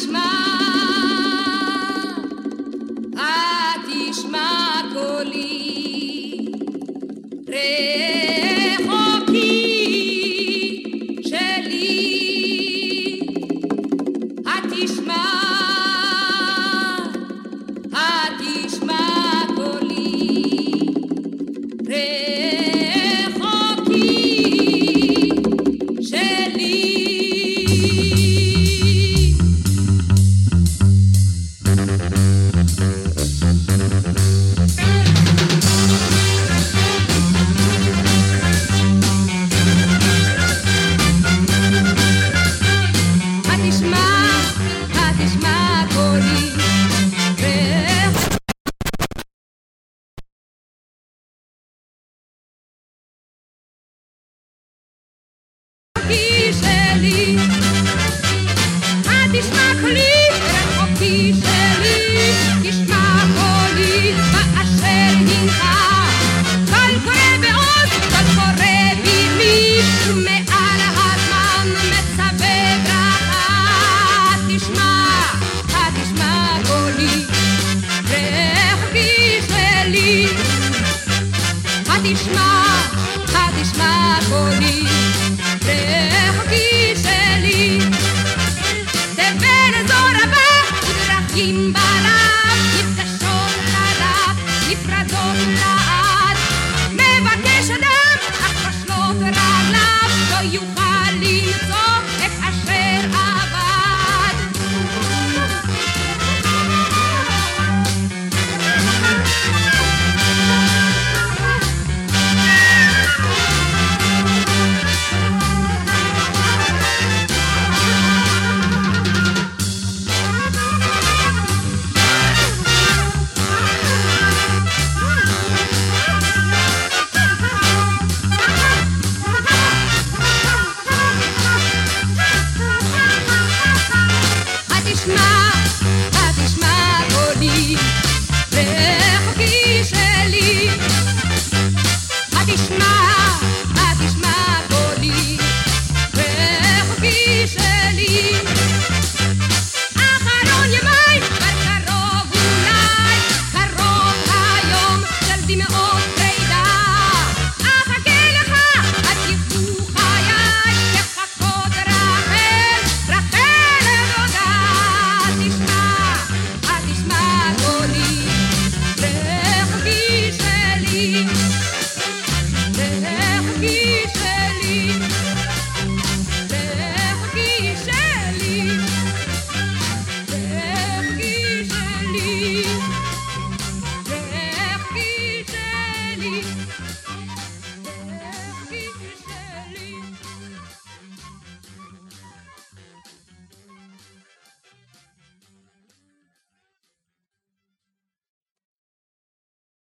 התשמע, התשמע קולי, רחוקי שלי, התשמע, התשמע קולי, רחוקי שלי. שלי, תשמע קולי, רחוקי שלי, תשמע קולי, באשר הנך, קול קורא בעוז, קול קורא בימי, ומעל הזמן מצווה ברכה, תשמע קולי, רחוקי שלי, תשמע קולי, רחוקי שלי, תבל אזור הבא, ודרכים ברב, נפגשות לרב, נפרדות לעד, מבקש אדם, אך בשלות רגליו, לא יוכל למצוא את אשר עבד. התשמע קולי, רחוקי שלי, התשמע קולי, רחוקי שלי.